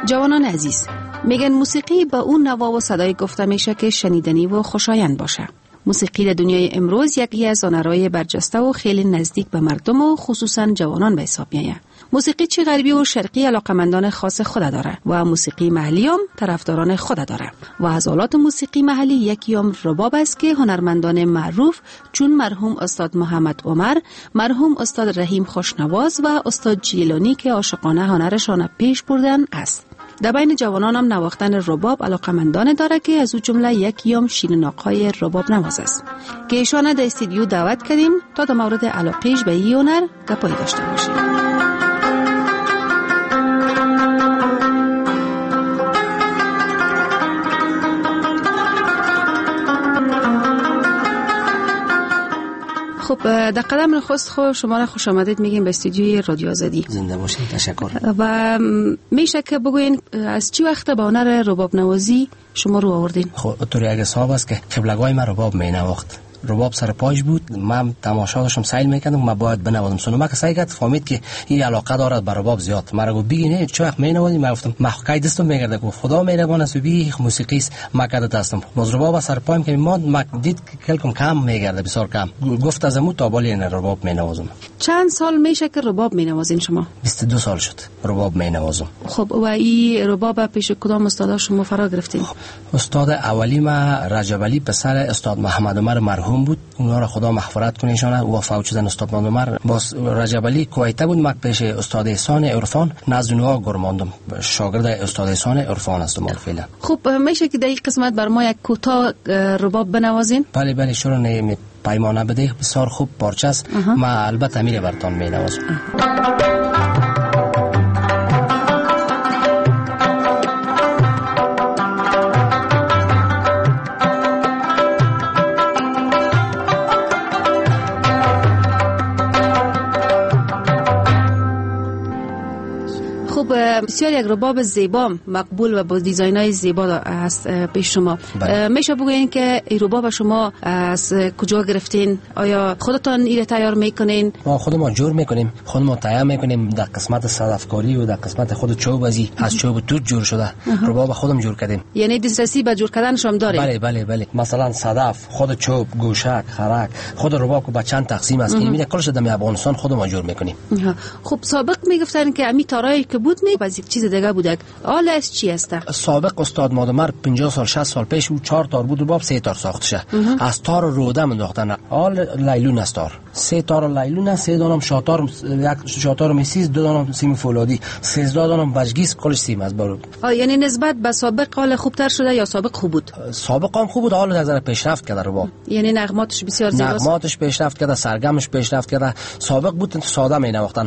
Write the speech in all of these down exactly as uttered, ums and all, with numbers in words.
جوانان عزیز، میگن موسیقی به اون نوا و صدای گفته میشه که شنیدنی و خوشایند باشه. موسیقی در دنیای امروز یکی از هنرهای برجسته و خیلی نزدیک به مردم و خصوصا جوانان به حساب میاد. موسیقی چه غربی و شرقی علاقمندان خاص خود داره و موسیقی محلی هم طرفداران خود داره و از آلات موسیقی محلی یکی هم رباب است که هنرمندان معروف چون مرحوم استاد محمد عمر، مرحوم استاد رحیم خوشنواز و استاد جیلانی که عاشقانه هنرشان پیش بردن است. در بین جوانان هم نواختن رباب علاقمندان داره که از او جمله یکی هم شیریناقای رباب نواز است که ایشان در استودیو دعوت کردیم تا در مورد علاقهش به این هنر گپایی داشته باشیم. خب در قدم نخست خب شما را خوش آمدید میگیم به استودیوی رادیو آزادی. زنده باشید. تشکر. و میشه که بگوین از چی وقت به هنر رباب نوازی شما رو آوردین؟ خب طوری اگه صاحب است که قبلگاه ما رباب می نواخت. رباب سر پایش بود، من تماشا داشتم سیل میکردم، من باید بنوازم. سونما که سعی کرد فهمید که این علاقه دارد به رباب زیاد. مرا گفت بگی نه چه وقت مینوازی؟ من گفتم محکای دستم میگرده، گفت خدا مهربان است بی موسیقی است ما کده دستم. باز رباب سر پایم که ما ما دید کلکم کم میگرده، بسیار کم. گفت از مو تا بالی رباب مینوازم. چند سال میشه که رباب مینوازین شما؟ بیست و دو سال شد رباب مینوازم. خب و این رباب پیش کدام استاد شما فرا گرفتین؟ استاد اولی ما رجب علی پسر استاد محمد عمر مرحوم بود، اونا را خدا مغفرت کنه ایشان. او فوت شدن استاد محمد عمر. باز رجب علی کویته بود، ما پیش استاد احسان عرفان نزد اونها گرماندم. شاگرد استاد احسان عرفان هستم فعلا. خب میشه که در این قسمت بر ما یک کوتاه رباب بنوازین؟ بله بله شروع نمی پیمانه بده، بسیار خوب پارچه است. ما البته میره برتان می نوازم. بسیار یک رباب زیبا مقبول و با دیزاین‌های زیبا است پیش شما. میشه بگوین که این رباب شما از کجا گرفتین؟ آیا خودتان این تیار میکنین؟ ما خودمون جور میکنیم، خودمون تیار میکنیم. در قسمت صدفکاری و در قسمت خود چوب ازی از چوب توت جور شده. رباب خودم جور کردیم. یعنی دسترسی به جور کردنش هم دارین؟ بله بله بله. مثلا صدف، خود چوب، گوشک، خرک، خود رباب که با چند تقسیم است که میره کلش در افغانستان خودمون جور میکنیم. خب سابق میگفتن که امی تارایی که بود نه از یک چیز دیگه بوده. حال از چی است؟ سابق استاد مادمر پنجاه سال شصت سال پیش او چهار تار بود رباب سه تار ساخته شه. از تار روده انداختن. حال لیلون است تار. سه تار لیلون، سه دانم شاتار، یک شاتار میسیز، دو دانم سیم فولادی، سیزده دانم بجگیس، کلش سیم از برو. یعنی نسبت به سابق حال خوبتر شده یا سابق خوب بود؟ سابق هم خوب بود، حال از نظر پیشرفت کرده رباب. یعنی نغماتش بسیار زیباست. نغماتش پیشرفت کرده، سرگمش پیشرفت کرده. سابق بود ساده می نواختن.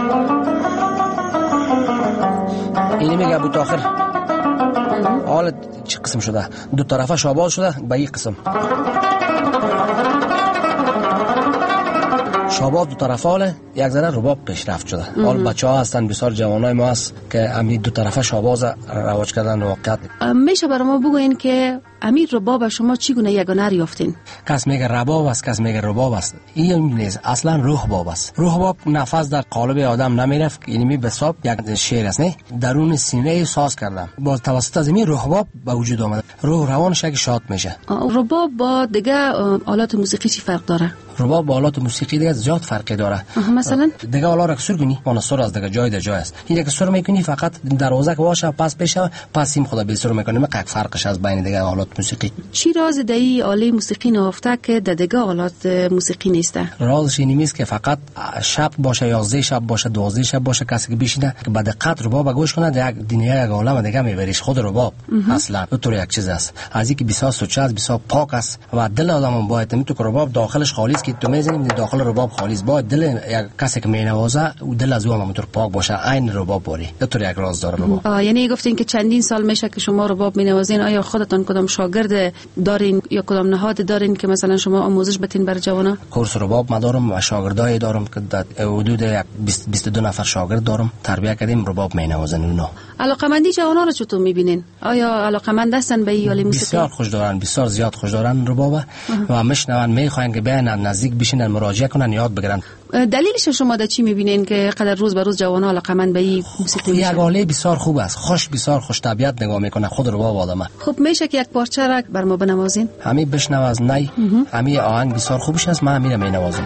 اینی میگه بود آخر حال چه قسم شده؟ دو طرفه شاباز شده به این قسم. شاباز دو طرفه حاله یک ذره رباب پیشرفت شده. حال بچه ها هستن بسیار جوانای ما هست که امی دو طرفه شاباز رواج کردن واقعیت. میشه برای ما بگوین که امیر رباب شما چگونه یگانه یافتین؟ کس میگه رباب است، کس میگه رباب است. این نیست، اصلا روح باب است. روح باب نفس در قالب آدم نمیرفت، اینمی به حساب یک شعر است نه، درون سینه ساز کردم. باز توسط از این روح باب به وجود آمده. روح روانش یک شاد میشه. رباب با دیگه آلات موسیقی چی فرق داره؟ رباب با آلات موسیقی دیگه زیاد فرقی داره. مثلا دیگه آلا را سر کنی مناسور از دیگه جای در جای است. این دیگه سر میکنی فقط دروازه که باشه پس بشه پس این خدا به سر میکنه. یک فرقش از بین دیگه آلات موسیقی. چی راز دایی آله موسیقی نهفته که در دیگه آلات موسیقی نیسته؟ رازش این نیست که فقط شب باشه، یازده شب باشه، دوازده شب باشه، کسی که بشینه که بعد دقت رباب گوش کنه در یک دنیا یک عالم دیگه میبریش. خود رباب اصلا اونطور یک چیز است، از اینکه بسیار سوچه است، بسیار پاک است و دل آدم باید میتونه که رباب داخلش خالیست که تو میزنیم داخل رباب خالیست. باید دل یک کسی که مینوازه و دل از او هم اونطور پاک باشه، عین رباب باری. اونطور یک راز داره رباب. یعنی گفتین که چندین سال میشه که شما رباب مینوازین. آیا خودتون کدام شاگرد دارین یا کدام نهاد دارین که مثلا شما آموزش بدین برای جوانا؟ کورس رباب ما دارم و شاگردای دارم که در حدود بیست و دو نفر شاگرد دارم. تربیت کردیم رباب مینوازن اونا. علاقمندی جوانان رو چطور میبینین؟ آیا علاقمند هستن به این موسیقی؟ بسیار خوش دارن، بسیار زیاد خوش دارن رباب و میشنون، میخواین که بیان نزدیک بشینن، مراجعه کنن، یاد بگیرن. دلیلش شما در چی میبینین که قدر روز به روز جوانان علاقمند به این موسیقی میشن؟ یک آله بسیار خوب است، خوش، بسیار خوش طبیعت نگاه میکنه خود رباب آدمه. خب میشه که یک پارچه را بر ما بنوازین؟ همین بشنو از نی، همین آهنگ بسیار خوبش است، من همین می نوازم.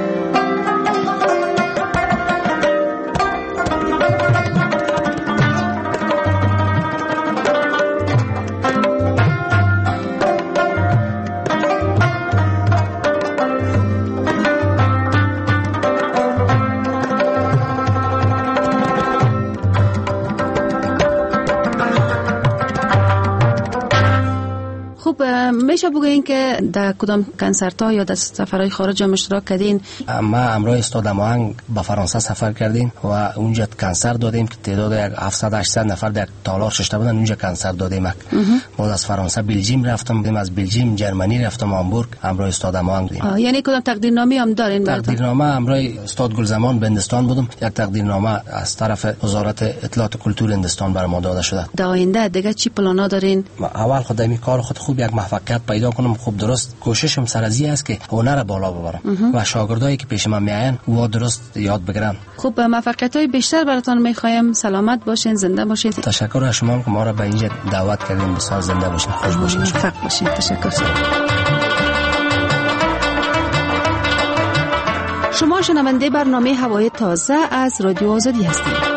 میشه بگوین که در کدام کنسرت ها یا در سفرهای خارج هم اشتراک کردین؟ ما امروز استاد آهنگ به فرانسه سفر کردیم و اونجا کنسرت دادیم که تعداد هفتصد هشتصد نفر در تالار ششته بودن، اونجا کنسرت دادیم. بعد از فرانسه بلژیم رفتم، از بلژیم جرمنی رفتم، هامبورگ. امروز استاد آهنگ دادیم. یعنی کدام تقدیرنامه هم دارین؟ تقدیرنامه امروز استاد گلزمان به هندستان بودم، یک تقدیرنامه از طرف وزارت اطلاعات و کلتور هندستان بر ما داده شده. در آینده دیگه چی پلانا دارین؟ اول خود می کار خود خوب یک موفقیت پیدا کنم، خوب درست کوششم سر از این است که هنر بالا ببرم و شاگردایی که پیش من میاین او درست یاد بگیرن. خب موفقیت‌های بیشتر براتون میخوایم. سلامت باشین، زنده باشین. تشکر از شما که ما را به اینجا دعوت کردین. بسیار زنده باشین، خوش باشین، موفق باشین. تشکر. شما شنونده برنامه هوای تازه از رادیو آزادی هستید.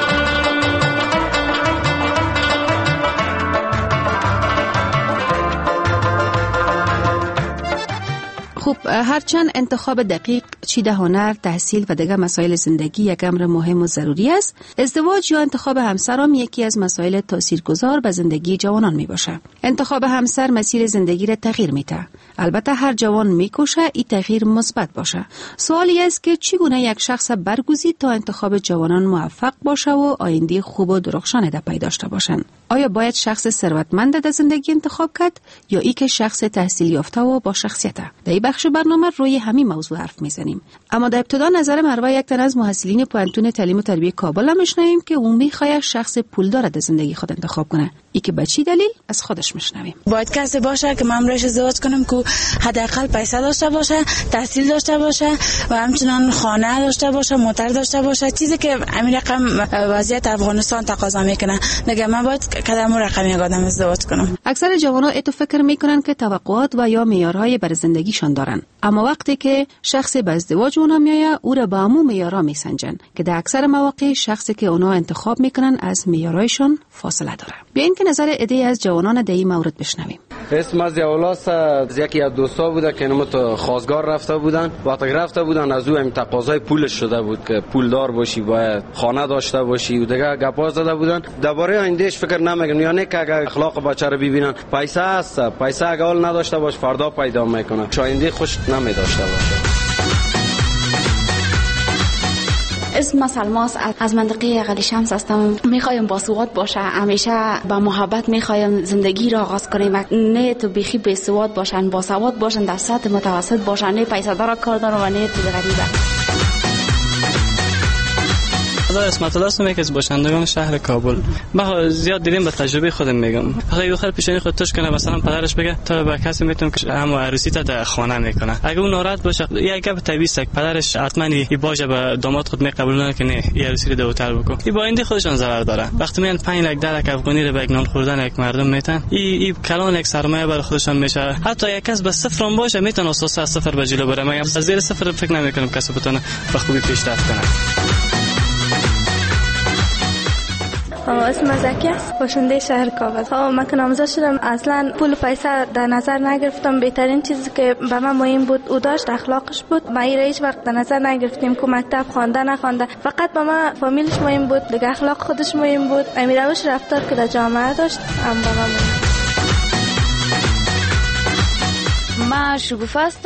خب هرچند انتخاب دقیق چیده هنر، تحصیل و دیگر مسائل زندگی یک امر مهم و ضروری است، ازدواج یا انتخاب همسر هم یکی از مسائل تاثیرگذار به زندگی جوانان می باشه. انتخاب همسر مسیر زندگی را تغییر میده. البته هر جوان میکوشه این تغییر مثبت باشه. سوالی است که چگونه یک شخص برگزید تا انتخاب جوانان موفق باشه و آینده خوب و درخشان در پی داشته باشند. آیا باید شخص ثروتمند در زندگی انتخاب کرد یا ای که شخص تحصیل یافته و با شخصیته؟ در این بخش برنامه روی همین موضوع حرف میزنیم. اما در ابتدا نظر مروه یک تن از محصلین پوهنتون تعلیم و تربیت کابل هم میشنویم که اون میخواد شخص پولدار در زندگی خود انتخاب کنه. ای که به چی دلیل از خودش میشنویم. باید کسی باشه که من روش ازدواج کنم که حداقل پیسه داشته باشه، تحصیل داشته باشه و همچنان خانه داشته باشه، موتور داشته باشه، چیزی که همین رقم وضعیت افغانستان تقاضا میکنه. دیگه من باید کدام رقم یک آدم ازدواج کنم. اکثر جوانا اتو فکر میکنن که توقعات و یا معیارهای برای زندگیشان دارن، اما وقتی که شخص به ازدواج اونا میایه او را به همون معیارها میسنجن که در اکثر مواقع شخصی که اونا انتخاب میکنن از معیارهایشان فاصله داره. بیاین که نظر عده‌ای از جوانان در این مورد بشنویم. اسم از یاولاس از یکی از دوستا بوده که نمو تو خواستگار رفته بودن. وقتی رفته بودن از او همین تقاضای پولش شده بود که پولدار باشی، باید خانه داشته باشی و دیگه گپا زده بودن. درباره آیندهش فکر نمیکنن، یعنی که اگه اخلاق بچه رو ببینن پیسه هست، پیسه اگه اول نداشته باش فردا پیدا میکنه، آینده خوش نمی داشته باشه. اسم سلماس از منطقه قلی شمس هستم. میخوایم باسواد باشه، همیشه با محبت میخوایم زندگی را آغاز کنیم. نه تو بیخی بی سواد باشن، با سواد باشن، در سطح متوسط باشن، نه پیسه دار کار دارن و نه تو غریبه. خدا اسمت الله هستم، یکی از باشندگان شهر کابل. ما زیاد دیدیم، به تجربه خودم میگم. حالا یه خیلی پیشانی خود توش کنه، مثلا پدرش بگه تا به کسی میتونم که همو عروسی تا در خانه میکنه. اگه اون ناراحت باشه، یه گپ طبیعی است که پدرش حتما این باشه به داماد خود میقبولونه که نه این عروسی رو دوتر بکن. این با آینده خودشان ضرر داره. وقتی میان پنج لک ده لک افغانی رو به یک نان خوردن یک مردم میتن، این این کلان یک سرمایه برای خودشان میشه. حتی یک کس به صفر هم باشه میتونه اساس از صفر به جلو بره. مگه از زیر صفر فکر نمیکنم کسی بتونه به خوبی پیشرفت کنه. اسم زکی است، باشنده شهر کابل. ها من که نامزد شدم اصلا پول و پیسه در نظر نگرفتم. بهترین چیزی که به من مهم بود او داشت اخلاقش بود. ما این هیچ وقت در نظر نگرفتیم که مکتب خوانده نخوانده، فقط به من فامیلش مهم بود، دیگه اخلاق خودش مهم بود. امیر روش رفتار که در جامعه داشت هم به من مهم. من شگوفه هستم.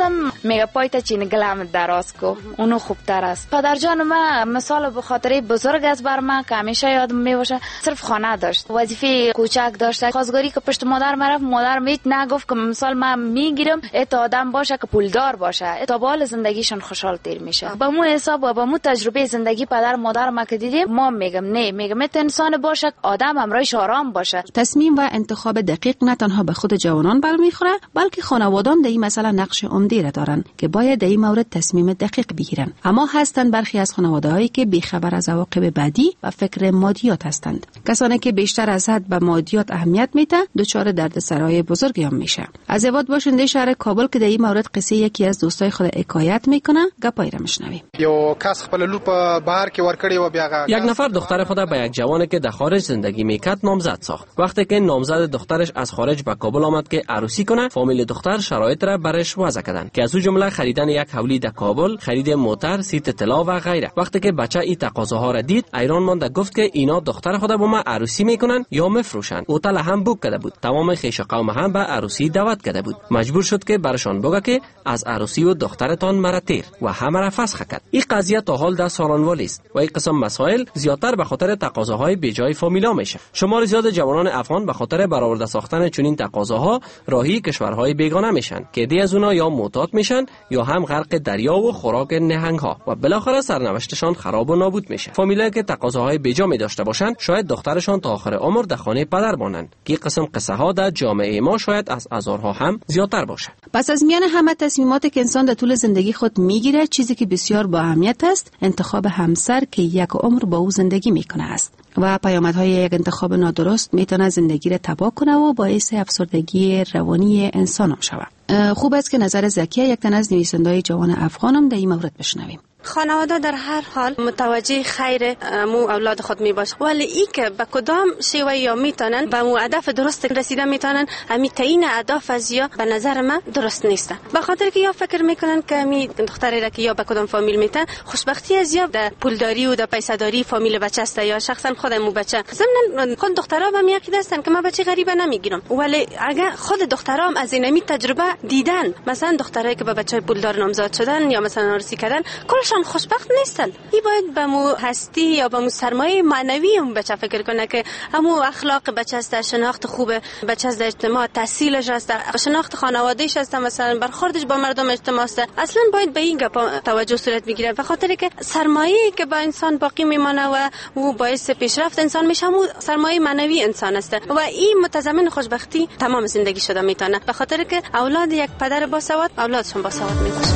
میگه پایت چین گلم دراز کو اونو خوبتر است. پدر جان ما مثال به خاطر بزرگ است بر من که همیشه یادم میباشه، صرف خانه داشت، وظیفه کوچک داشت. خواستگاری که پشت مادر مرفت، مادر میت نگفت که مثال من میگیرم ات آدم باشه که پولدار باشه، تا بال زندگیشون خوشحال تیر میشه. با مو حساب و با مو تجربه زندگی پدر مادر ما که دیدیم، ما میگم نه، میگم ات انسان باشه آدم همراهش آرام باشه. تصمیم و انتخاب دقیق نه تنها به خود جوانان برمیخوره، بلکه خانواده‌ام در این مسئله نقش عمده را دارند که باید در این مورد تصمیم دقیق بگیرند. اما هستند برخی از خانواده‌هایی که بی‌خبر از عواقب بعدی و فکر مادیات هستند. کسانی که بیشتر از حد به مادیات اهمیت میدن دچار دردسرای بزرگی هم میشه. از عواد باشنده شهر کابل که در این مورد قصه یکی از دوستای خود حکایت میکنه، گپای را میشنویم. یو کس خپل لور په بهر کې ورکړی و بیا یک نفر دختر خود به یک جوانی که در خارج زندگی میکرد نامزد ساخت. وقتی که نامزد دخترش از خارج به کابل آمد که عروسی کنه، فامیل دختر شرایط را برش وضع کردند که از او جمله خریدن یک حولی در کابل، خرید موتر، سیت طلا و غیره. وقتی که بچه این تقاضاها را دید، ایران ماند گفت که اینا دختر خود با ما عروسی میکنن یا میفروشن. هتل هم بوک کرده بود. تمام خویش قوم هم به عروسی دعوت کرده بود. مجبور شد که برشان بگه که از عروسی و دخترتان مرا تیر و همه را فسخ کرد. این قضیه تا حال در سالنوالی است و این قسم مسائل زیاتر به خاطر تقاضاهای بیجای فامیلا میشه. شمار زیاد جوانان افغان به خاطر برآورده ساختن چنین تقاضاها راهی کشورهای بیگانه میشن که دی از اونها یا معتاد میشن یا هم غرق دریا و خوراک نهنگ ها و بالاخره سرنوشتشان خراب و نابود میشه. فامیلایی که تقاضاهای بیجا می داشته باشند شاید دخترشان تا آخر عمر در خانه پدر مانند که قسم قصه ها در جامعه ما شاید از هزارها هم زیاتر باشه. پس از میان همه تصمیماتی که انسان در طول زندگی خود میگیره، چیزی که بسیار با اهمیت است انتخاب همسر که یک عمر با او زندگی میکنه است و پیامدهای یک انتخاب نادرست میتونه زندگی را تباه کنه و باعث افسردگی روانی انسان هم شود. خوب است که نظر زکیه یک تن از نویسنده‌های جوان افغانم در این مورد بشنویم. خانواده در هر حال متوجه خیر مو اولاد خود می باشه، ولی ای که به کدام شیوه یا میتونن به مو هدف درست رسیده میتونن، امی تعیین اهداف از یا به نظر من درست نیست. به خاطر که یا فکر میکنن که امی دختری را که یا به کدام فامیل میتن خوشبختی از یا در پولداری و در پیسه‌داری فامیل بچه است یا شخصا خودمو بچه. ضمن خود دخترها به میاقید هستن که من بچه غریبه نمیگیرم، ولی اگر خود دخترام از اینمی تجربه دیدن، مثلا دخترایی که به بچه پولدار نامزد شدن یا مثلا عروسی کردن، کلشان خوشبخت نیستن. ای باید به مو هستی یا به مو سرمایه معنوی اون بچه فکر کنه که همو اخلاق بچه است، شناخت خوب بچه است، اجتماع تحصیلش است، شناخت خانواده‌اش است، مثلا برخوردش با مردم اجتماع است. اصلا باید به این گپ توجه صورت بگیره، به خاطر که سرمایه‌ای که با انسان باقی میمانه و او باعث پیشرفت انسان میشه، همو سرمایه معنوی انسان است و این متضمن خوشبختی تمام زندگی شده میتونه، به خاطر که اولاد یک پدر باسواد اولادشون باسواد میباشه.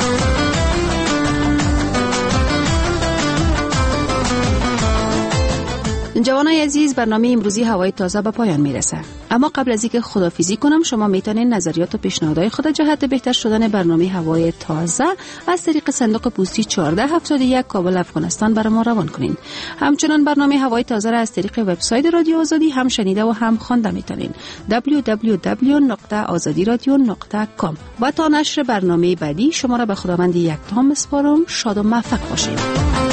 جوانای عزیز، برنامه امروزی هوای تازه به پایان میرسه. اما قبل از اینکه خداحافظی کنم، شما میتونین نظریات و پیشنهادهای خود جهت بهتر شدن برنامه هوای تازه از طریق صندوق پستی چهارده هفتاد و یک کابل افغانستان برای ما روان کنین. همچنین برنامه هوای تازه را از طریق وبسایت رادیو آزادی هم شنیده و هم خوانده میتونین. دبلیو دبلیو دبلیو نقطه آزادی رادیو نقطه کام. و تا نشر برنامه بعدی شما را به خداوند یکتا میسپارم. شاد و موفق باشید.